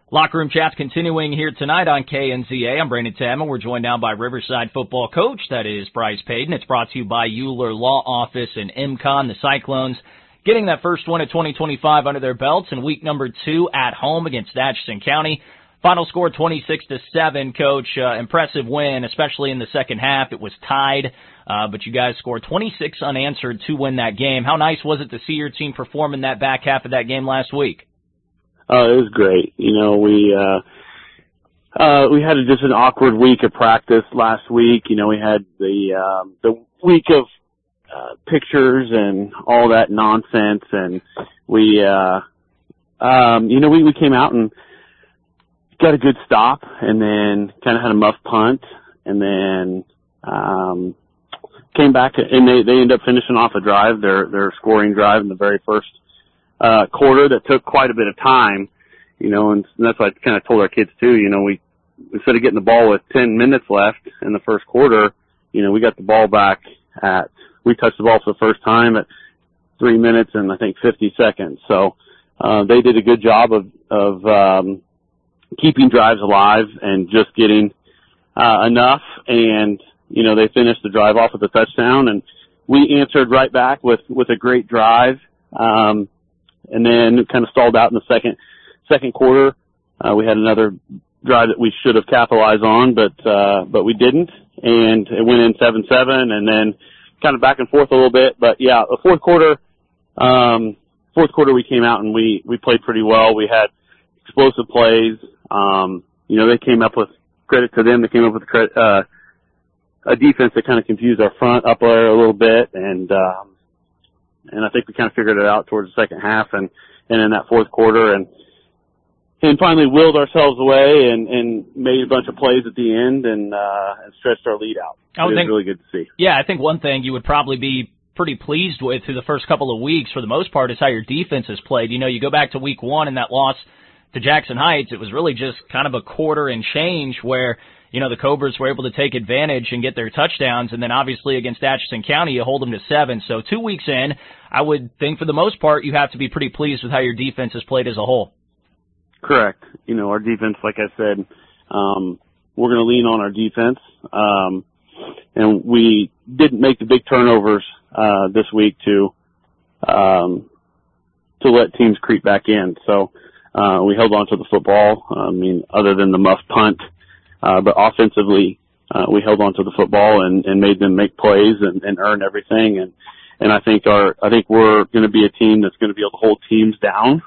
Locker Room Chat's continuing here tonight on KNZA. I'm Brandon Tamman. We're joined now by Riverside football coach, that is Bryce Payton. It's brought to you by Euler Law Office and MCON. The Cyclones getting that first win of 2025 under their belts in week number 2 at home against Atchison County. Final score 26-7, Coach. Impressive win, especially in the second half. It was tied, but you guys scored 26 unanswered to win that game. How nice was it to see your team perform in that back half of that game last week? It was great. You know, we had just an awkward week of practice last week. You know, we had the week of pictures and all that nonsense, and we came out and got a good stop, and then kind of had a muff punt, and then came back, and they ended up finishing off a drive, their scoring drive in the very first quarter that took quite a bit of time, you know, and that's what I kind of told our kids too. You know, we, instead of getting the ball with 10 minutes left in the first quarter, you know, we got the ball back we touched the ball for the first time at 3 minutes and I think 50 seconds. So, they did a good job of keeping drives alive and just getting, enough. And, you know, they finished the drive off with a touchdown, and we answered right back with a great drive. And then kind of stalled out in the second quarter. We had another drive that we should have capitalized on, but we didn't. And it went in 7-7 and then kind of back and forth a little bit. But yeah, the fourth quarter we came out and we played pretty well. We had explosive plays. You know, they came up with, credit to them, they came up with a defense that kind of confused our front up there a little bit. And I think we kind of figured it out towards the second half and in that fourth quarter and finally willed ourselves away and made a bunch of plays at the end and stretched our lead out. It was really good to see. Yeah, I think one thing you would probably be pretty pleased with through the first couple of weeks for the most part is how your defense has played. You know, you go back to week 1 and that loss to Jackson Heights, it was really just kind of a quarter and change where, you know, the Cobras were able to take advantage and get their touchdowns, and then obviously against Atchison County, you hold them to 7. So 2 weeks in, I would think for the most part, you have to be pretty pleased with how your defense has played as a whole. Correct. You know, our defense, like I said, we're going to lean on our defense. And we didn't make the big turnovers, this week to let teams creep back in. So, we held on to the football. I mean, other than the muff punt, but offensively, we held on to the football and made them make plays and earn everything. And I think we're going to be a team that's going to be able to hold teams down,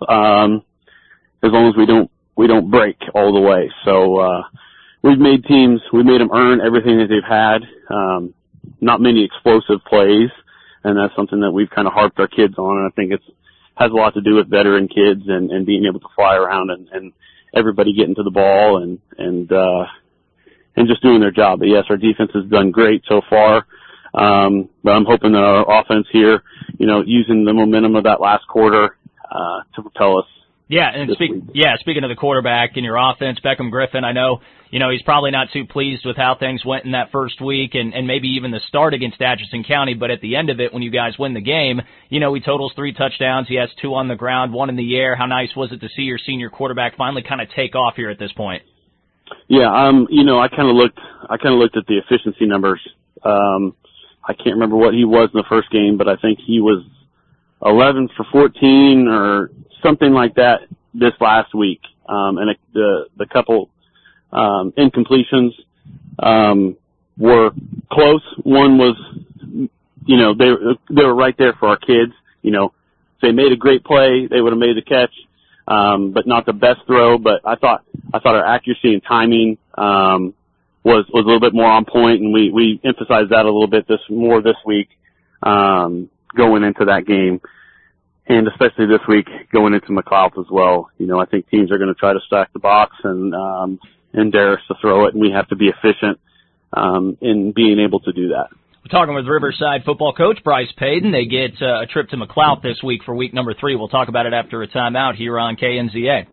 as long as we don't break all the way. So, we've made them earn everything that they've had. Not many explosive plays, and that's something that we've kind of harped our kids on. And I think has a lot to do with veteran kids and being able to fly around and everybody getting to the ball and just doing their job. But yes, our defense has done great so far. But I'm hoping that our offense here, you know, using the momentum of that last quarter, to propel us. Yeah, and speaking of the quarterback and your offense, Beckham Griffin, I know, you know, he's probably not too pleased with how things went in that first week and maybe even the start against Atchison County, but at the end of it, when you guys win the game, you know, he totals 3 touchdowns. He has 2 on the ground, 1 in the air. How nice was it to see your senior quarterback finally kind of take off here at this point? Yeah, you know, I kind of looked at the efficiency numbers. I can't remember what he was in the first game, but I think he was 11 for 14 or something like that this last week. And the couple incompletions were close. One was, you know, they were right there for our kids. You know, if they made a great play, they would have made the catch, but not the best throw. But I thought our accuracy and timing was a little bit more on point, and we emphasized that a little bit more this week going into that game. And especially this week going into McLeod as well. You know, I think teams are going to try to stack the box and dare us to throw it, and we have to be efficient in being able to do that. We're talking with Riverside football coach Bryce Payton. They get a trip to McLeod this week for week number 3. We'll talk about it after a timeout here on KNZA.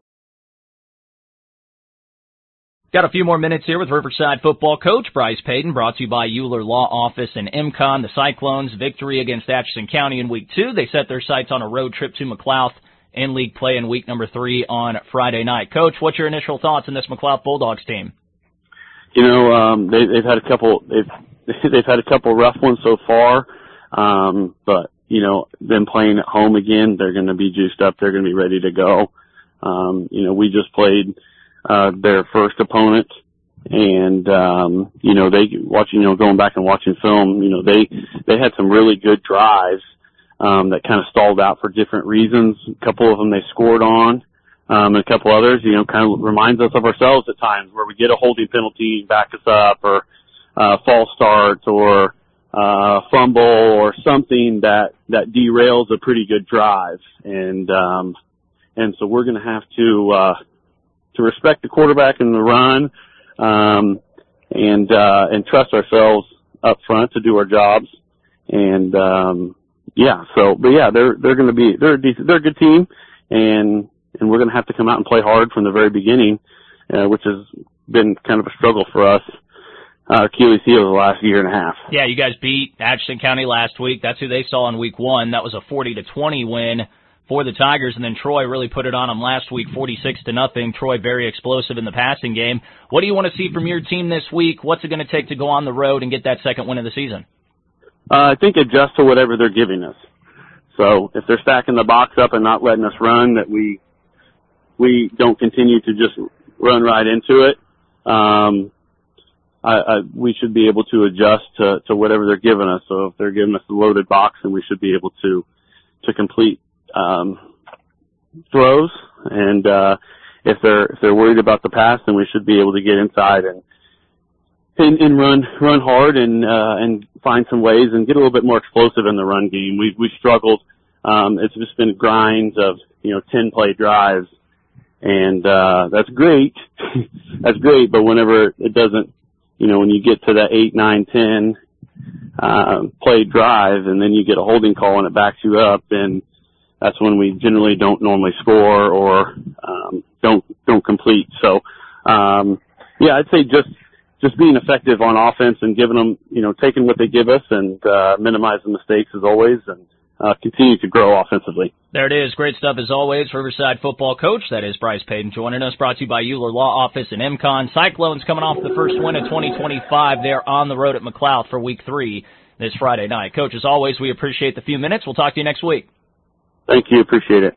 Got a few more minutes here with Riverside football coach Bryce Payton, brought to you by Euler Law Office and MCON. The Cyclones' victory against Atchison County in week 2. They set their sights on a road trip to McLeod in league play in week number 3 on Friday night. Coach, what's your initial thoughts on this McLouth Bulldogs team? You know, they've had a couple. They've had a couple rough ones so far, but you know, them playing at home again, they're going to be juiced up. They're going to be ready to go. You know, we just played their first opponent, and you know, going back and watching film, you know, they had some really good drives that kind of stalled out for different reasons. A couple of them they scored on, and a couple others, you know, kind of reminds us of ourselves at times where we get a holding penalty, back us up, or false start, or fumble, or something that derails a pretty good drive. And so we're going to have to respect the quarterback and the run, and trust ourselves up front to do our jobs. And, they're a good team, and we're going to have to come out and play hard from the very beginning, which has been kind of a struggle for us. Achilles heel the last year and a half. Yeah, you guys beat Atchison County last week. That's who they saw in week 1. That was a 40-20 win for the Tigers, and then Troy really put it on them last week, 46-0. Troy very explosive in the passing game. What do you want to see from your team this week? What's it going to take to go on the road and get that second win of the season? I think adjust to whatever they're giving us. So if they're stacking the box up and not letting us run, that we don't continue to just run right into it. We should be able to adjust to whatever they're giving us. So if they're giving us a loaded box, then we should be able to complete throws. And if they're worried about the pass, then we should be able to get inside and run hard and find some ways and get a little bit more explosive in the run game. We struggled. It's just been grinds of 10-play drives, and that's great. That's great, but whenever it doesn't. When you get to that 8, 9, 10 play drive, and then you get a holding call and it backs you up, then that's when we generally don't normally score or don't complete. So, I'd say just being effective on offense and giving them, taking what they give us and minimizing mistakes as always, and continue to grow offensively. There it is. Great stuff as always. Riverside football coach, that is Bryce Payton, joining us. Brought to you by Euler Law Office and MCON. Cyclones coming off the first win of 2025. They're on the road at McLouth for week 3 this Friday night. Coach, as always, we appreciate the few minutes. We'll talk to you next week. Thank you. Appreciate it.